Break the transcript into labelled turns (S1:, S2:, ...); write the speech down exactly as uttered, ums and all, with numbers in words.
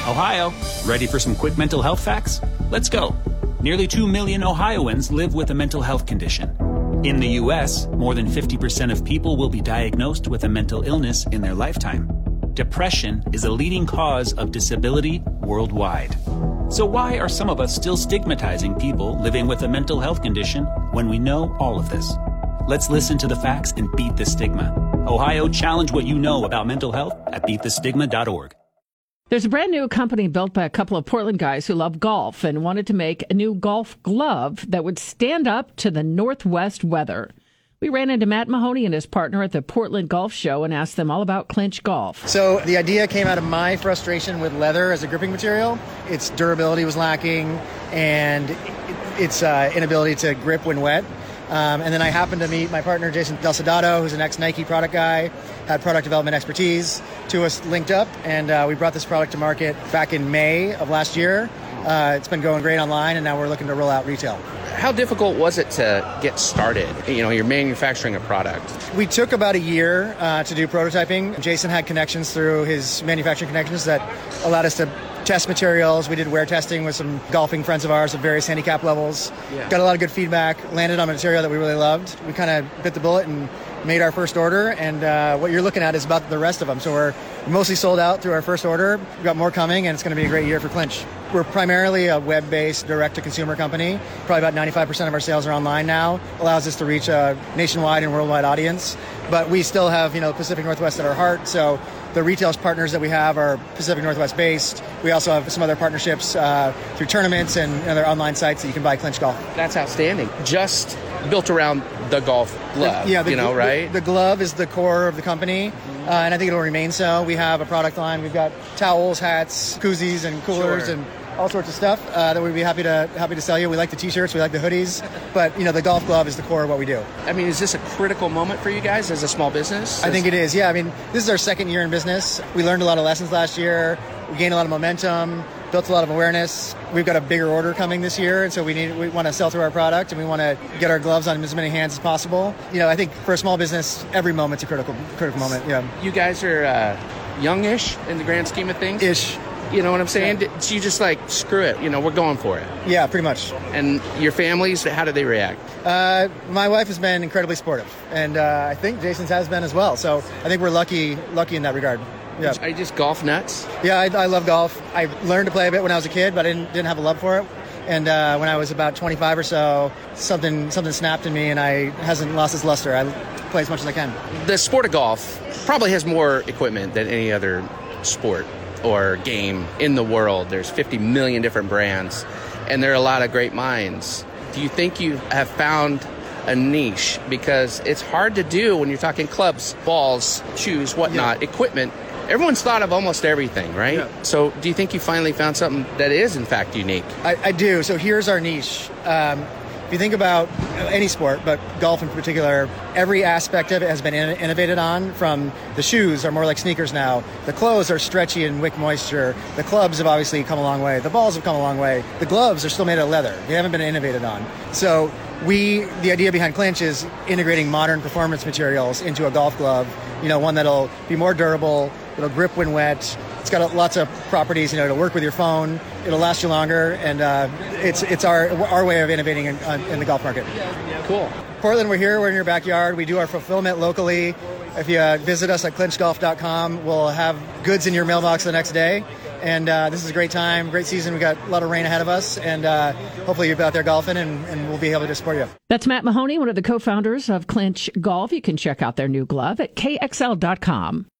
S1: Ohio, ready for some quick mental health facts? Let's go. Nearly two million Ohioans live with a mental health condition. In the U S, more than fifty percent of people will be diagnosed with a mental illness in their lifetime. Depression is a leading cause of disability worldwide. So why are some of us still stigmatizing people living with a mental health condition when we know all of this? Let's listen to the facts and beat the stigma. Ohio, challenge what you know about mental health at beat the stigma dot org.
S2: There's a brand new company built by a couple of Portland guys who love golf and wanted to make a new golf glove that would stand up to the Northwest weather. We ran into Matt Mahoney and his partner at the Portland Golf Show and asked them all about Clinch Golf.
S3: So the idea came out of my frustration with leather as a gripping material. Its durability was lacking and its uh, inability to grip when wet. Um, and then I happened to meet my partner, Jason Del Sodato, who's an ex-Nike product guy, had product development expertise. Two of us linked up, and uh, we brought this product to market back in May of last year. Uh, it's been going great online, and now we're looking to roll out retail.
S4: How difficult was it to get started? You know, you're manufacturing a product.
S3: We took about a year uh, to do prototyping. Jason had connections through his manufacturing connections that allowed us to test materials. We did wear testing with some golfing friends of ours of various handicap levels. Yeah. Got a lot of good feedback, landed on material that we really loved. We kind of bit the bullet and made our first order, and uh, what you're looking at is about the rest of them. So we're mostly sold out through our first order. We've got more coming, and it's going to be a great year for Clinch. We're primarily a web-based direct-to-consumer company. Probably about ninety-five percent of our sales are online now. Allows us to reach a nationwide and worldwide audience. But we still have, you know, Pacific Northwest at our heart. So the retail partners that we have are Pacific Northwest based. We also have some other partnerships uh, through tournaments and other online sites that you can buy Clinch Golf.
S4: That's outstanding. Just built around the golf glove,
S3: the, yeah, the,
S4: you know, right?
S3: The, the glove is the core of the company, uh, and I think it'll remain so. We have a product line. We've got towels, hats, koozies, and coolers, sure. and all sorts of stuff uh, that we'd be happy to happy to sell you. We like the T-shirts, we like the hoodies, but you know, the golf glove is the core of what we do.
S4: I mean, is this a critical moment for you guys as a small business?
S3: I think it is. Yeah, I mean, this is our second year in business. We learned a lot of lessons last year. We gained a lot of momentum, built a lot of awareness. We've got a bigger order coming this year, and so we need we want to sell through our product, and we want to get our gloves on as many hands as possible. You know, I think for a small business, every moment's a critical critical moment. Yeah.
S4: You guys are uh, youngish in the grand scheme of things.
S3: Ish.
S4: You know what I'm saying?
S3: Yeah.
S4: So you just like, screw it, you know, we're going for it.
S3: Yeah, pretty much.
S4: And your families, how do they react?
S3: Uh, my wife has been incredibly supportive, and uh, I think Jason's has been as well. So I think we're lucky lucky in that regard. Yeah.
S4: Are you just golf nuts?
S3: Yeah, I, I love golf. I learned to play a bit when I was a kid, but I didn't didn't have a love for it. And uh, when I was about twenty-five or so, something something snapped in me, and I hasn't lost its luster. I play as much as I can.
S4: The sport of golf probably has more equipment than any other sport or game in the world. There's fifty million different brands, and there are a lot of great minds. Do you think you have found a niche? Because it's hard to do when you're talking clubs, balls, shoes, whatnot, yeah. equipment. Everyone's thought of almost everything, right? Yeah. So do you think you finally found something that is, in fact, unique?
S3: I, I do. So here's our niche. Um, if you think about any sport, but golf in particular, every aspect of it has been in- innovated on. From the shoes are more like sneakers now. The clothes are stretchy and wick moisture. The clubs have obviously come a long way. The balls have come a long way. The gloves are still made of leather. They haven't been innovated on. So we, the idea behind Clinch is integrating modern performance materials into a golf glove. You know, one that'll be more durable. It'll grip when wet. It's got lots of properties. You know, it'll work with your phone. It'll last you longer, and uh, it's it's our our way of innovating in, in the golf market.
S4: Cool.
S3: Portland, we're here. We're in your backyard. We do our fulfillment locally. If you uh, visit us at clinch golf dot com, we'll have goods in your mailbox the next day. And uh, this is a great time, great season. We've got a lot of rain ahead of us, and uh, hopefully you'll be out there golfing, and, and we'll be able to support you.
S2: That's Matt Mahoney, one of the co-founders of Clinch Golf. You can check out their new glove at K X L dot com.